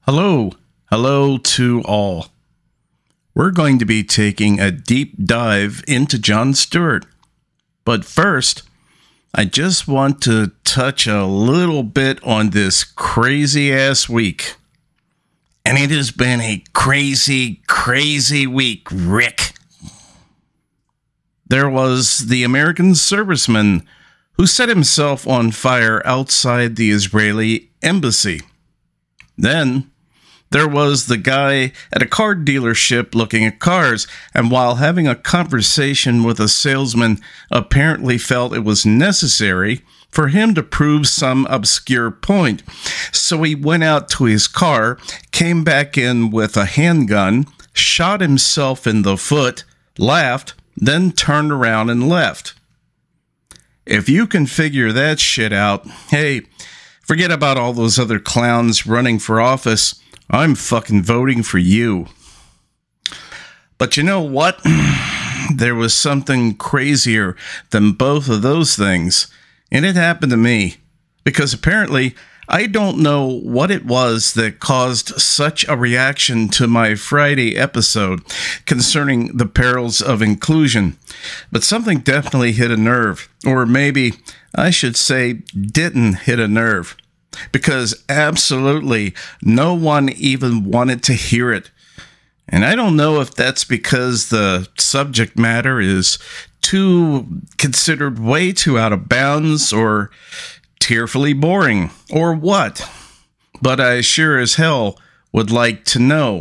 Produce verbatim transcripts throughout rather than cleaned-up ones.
Hello, hello to all. We're going to be taking a deep dive into Jon Stewart. But first, I just want to touch a little bit on this crazy ass week. And it has been a crazy, crazy week, Rick. There was the American serviceman who set himself on fire outside the Israeli embassy. Then there was the guy at a car dealership looking at cars, and while having a conversation with a salesman, apparently felt it was necessary for him to prove some obscure point. So he went out to his car, came back in with a handgun, shot himself in the foot, laughed, then turned around and left. If you can figure that shit out, hey, forget about all those other clowns running for office. I'm fucking voting for you. But you know what? There was something crazier than both of those things. And it happened to me. Because apparently, I don't know what it was that caused such a reaction to my Friday episode concerning the perils of inclusion. But something definitely hit a nerve. Or maybe I should say didn't hit a nerve. Because absolutely no one even wanted to hear it. And I don't know if that's because the subject matter is too considered way too out of bounds or tearfully boring or what. But I sure as hell would like to know.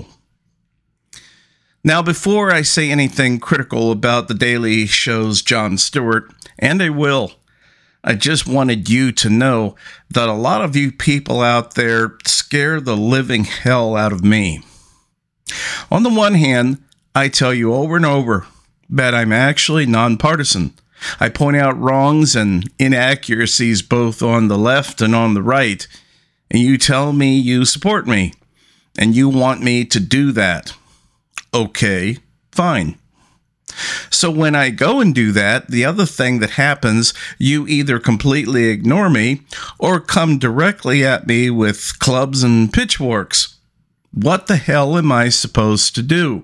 Now, before I say anything critical about The Daily Show's Jon Stewart, and I will, I just wanted you to know that a lot of you people out there scare the living hell out of me. On the one hand, I tell you over and over that I'm actually nonpartisan. I point out wrongs and inaccuracies both on the left and on the right, and you tell me you support me, and you want me to do that. Okay, fine. So when I go and do that, the other thing that happens, you either completely ignore me or come directly at me with clubs and pitchforks. What the hell am I supposed to do?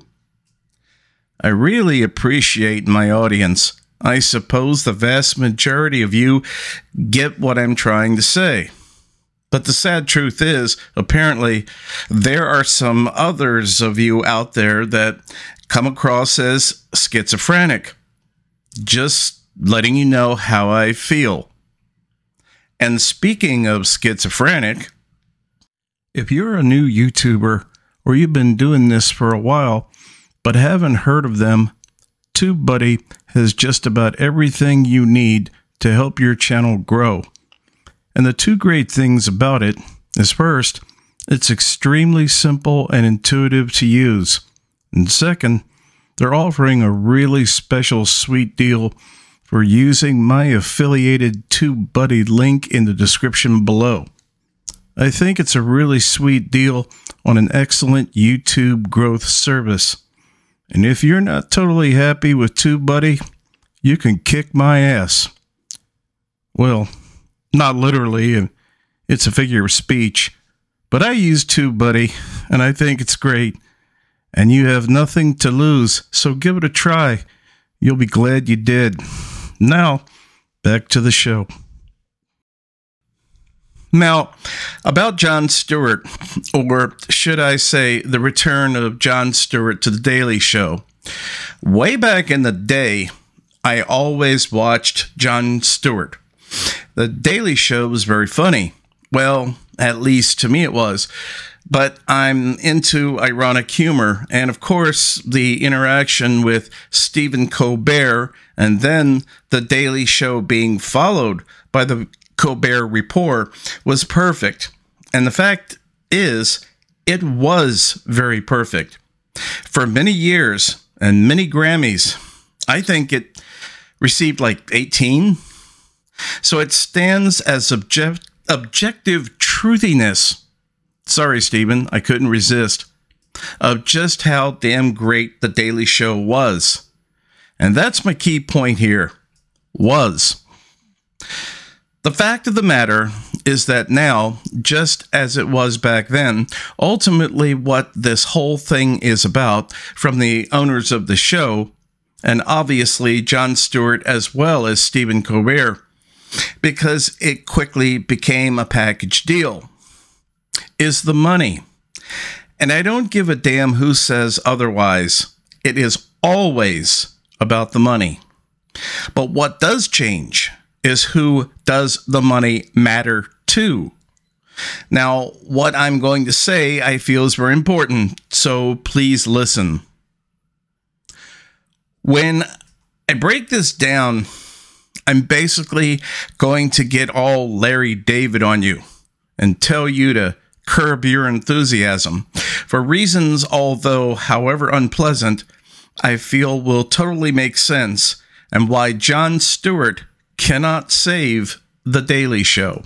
I really appreciate my audience. I suppose the vast majority of you get what I'm trying to say. But the sad truth is, apparently, there are some others of you out there that come across as schizophrenic. Just letting you know how I feel. And speaking of schizophrenic, if you're a new YouTuber or you've been doing this for a while but haven't heard of them, TubeBuddy has just about everything you need to help your channel grow. And the two great things about it is, first, it's extremely simple and intuitive to use. And second, they're offering a really special sweet deal for using my affiliated TubeBuddy link in the description below. I think it's a really sweet deal on an excellent YouTube growth service. And if you're not totally happy with TubeBuddy, you can kick my ass. Well, not literally, and it's a figure of speech, but I use TubeBuddy, and I think it's great. And you have nothing to lose, so give it a try. You'll be glad you did. Now, back to the show. Now, about Jon Stewart, or should I say the return of Jon Stewart to The Daily Show. Way back in the day, I always watched Jon Stewart. The Daily Show was very funny. Well, at least to me it was. But I'm into ironic humor, and of course, the interaction with Stephen Colbert, and then The Daily Show being followed by the Colbert Report was perfect. And the fact is, it was very perfect. For many years and many Grammys, I think it received like eighteen. So it stands as object- objective truthiness. Sorry, Stephen, I couldn't resist. Of just how damn great The Daily Show was. And that's my key point here. Was. The fact of the matter is that now, just as it was back then, ultimately what this whole thing is about, from the owners of the show, and obviously Jon Stewart as well as Stephen Colbert, because it quickly became a package deal, is the money. And I don't give a damn who says otherwise. It is always about the money. But what does change is who does the money matter to. Now, what I'm going to say I feel is very important, so please listen. When I break this down, I'm basically going to get all Larry David on you and tell you to curb your enthusiasm for reasons, although however unpleasant, I feel will totally make sense, and why Jon Stewart cannot save The Daily Show.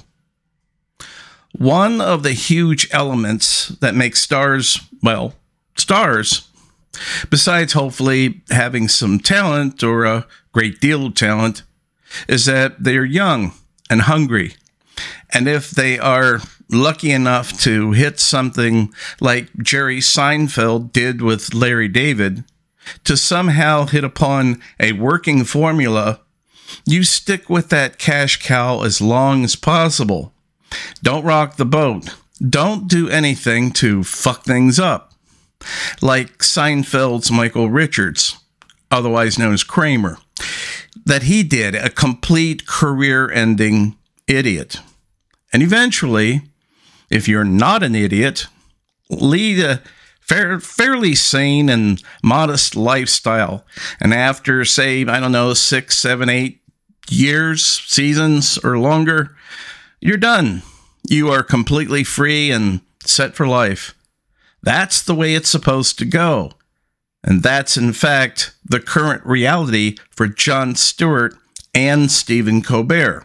One of the huge elements that makes stars, well, stars, besides hopefully having some talent or a great deal of talent, is that they're young and hungry. And if they are lucky enough to hit something like Jerry Seinfeld did with Larry David, to somehow hit upon a working formula, you stick with that cash cow as long as possible. Don't rock the boat. Don't do anything to fuck things up. Like Seinfeld's Michael Richards, otherwise known as Kramer, that he did, a complete career-ending idiot. And eventually, if you're not an idiot, lead a fair, fairly sane and modest lifestyle. And after, say, I don't know, six, seven, eight years, seasons, or longer, you're done. You are completely free and set for life. That's the way it's supposed to go. And that's, in fact, the current reality for Jon Stewart and Stephen Colbert.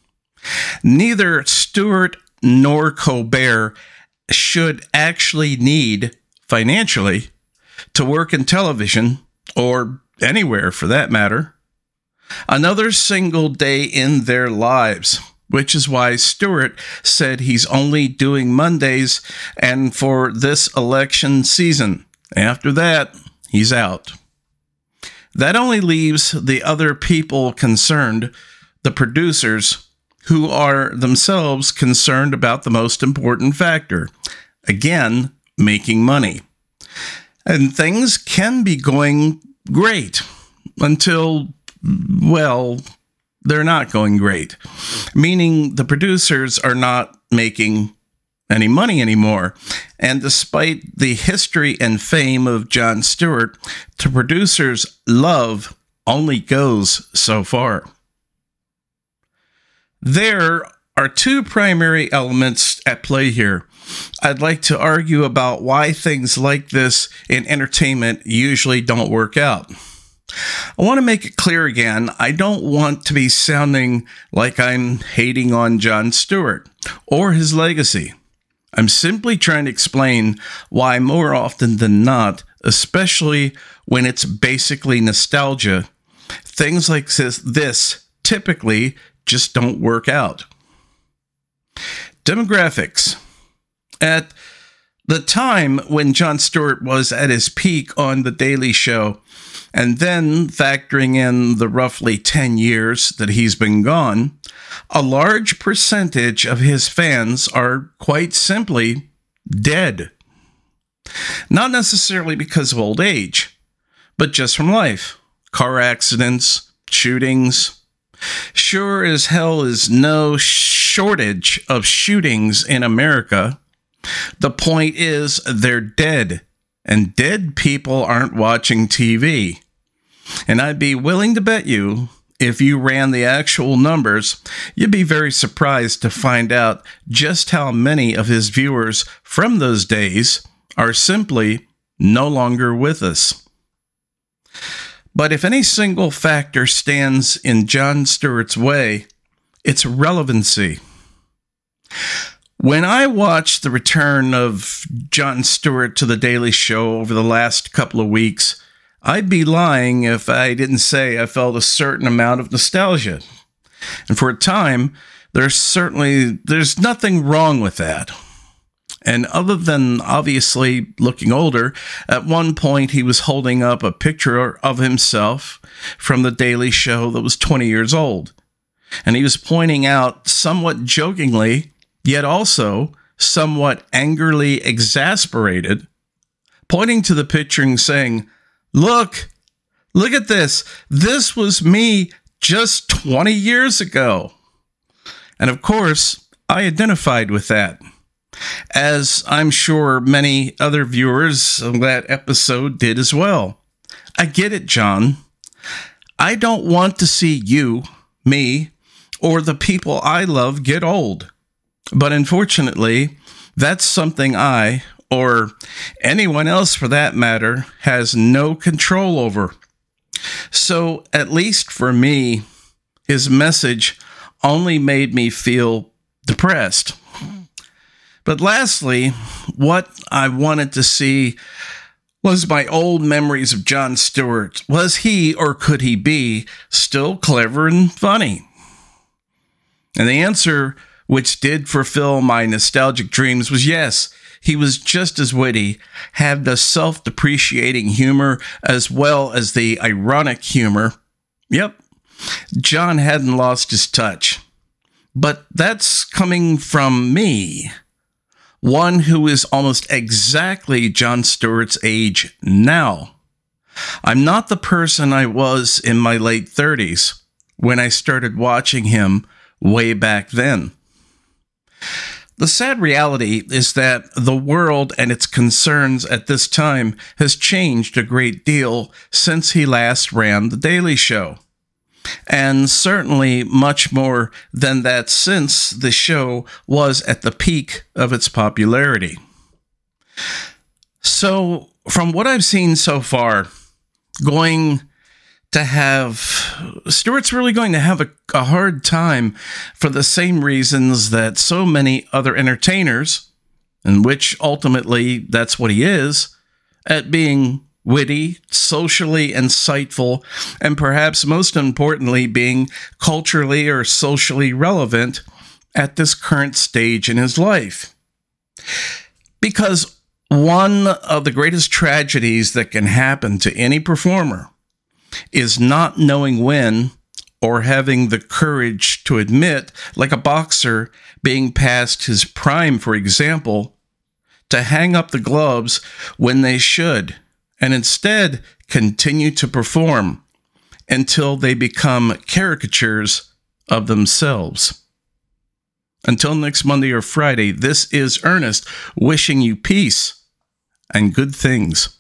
Neither Stewart nor Colbert should actually need, financially, to work in television, or anywhere for that matter, another single day in their lives, which is why Stewart said he's only doing Mondays and for this election season. After that, he's out. That only leaves the other people concerned, the producers, who are themselves concerned about the most important factor. Again, making money. And things can be going great until, well, they're not going great. Meaning the producers are not making any money anymore. And despite the history and fame of Jon Stewart, the producers' love only goes so far. There are two primary elements at play here. I'd like to argue about why things like this in entertainment usually don't work out. I want to make it clear again, I don't want to be sounding like I'm hating on Jon Stewart or his legacy. I'm simply trying to explain why more often than not, especially when it's basically nostalgia, things like this, this typically just don't work out. Demographics. At the time when Jon Stewart was at his peak on The Daily Show, and then factoring in the roughly ten years that he's been gone, a large percentage of his fans are quite simply dead. Not necessarily because of old age, but just from life. Car accidents, shootings. Sure as hell is no shortage of shootings in America. The point is, they're dead, and dead people aren't watching T V. And I'd be willing to bet you, if you ran the actual numbers, you'd be very surprised to find out just how many of his viewers from those days are simply no longer with us. But if any single factor stands in Jon Stewart's way, it's relevancy. When I watched the return of Jon Stewart to The Daily Show over the last couple of weeks, I'd be lying if I didn't say I felt a certain amount of nostalgia. And for a time, There's certainly, there's nothing wrong with that. And other than obviously looking older, at one point he was holding up a picture of himself from The Daily Show that was twenty years old. And he was pointing out somewhat jokingly, yet also somewhat angrily exasperated, pointing to the picture and saying, look, look at this. This was me just twenty years ago. And of course, I identified with that, as I'm sure many other viewers of that episode did as well. I get it, John. I don't want to see you, me, or the people I love get old. But unfortunately, that's something I, or anyone else for that matter, has no control over. So, at least for me, his message only made me feel depressed. But lastly, what I wanted to see was my old memories of Jon Stewart. Was he, or could he be, still clever and funny? And the answer, which did fulfill my nostalgic dreams, was yes. He was just as witty, had the self-depreciating humor as well as the ironic humor. Yep, John hadn't lost his touch. But that's coming from me, one who is almost exactly Jon Stewart's age now. I'm not the person I was in my late thirties when I started watching him way back then. The sad reality is that the world and its concerns at this time has changed a great deal since he last ran The Daily Show. And certainly much more than that since the show was at the peak of its popularity. So, from what I've seen so far, going to have, Stewart's really going to have a, a hard time for the same reasons that so many other entertainers, in which ultimately that's what he is, at being witty, socially insightful, and perhaps most importantly, being culturally or socially relevant at this current stage in his life. Because one of the greatest tragedies that can happen to any performer is not knowing when, or having the courage to admit, like a boxer being past his prime, for example, to hang up the gloves when they should, and instead continue to perform until they become caricatures of themselves. Until next Monday or Friday, this is Ernest wishing you peace and good things.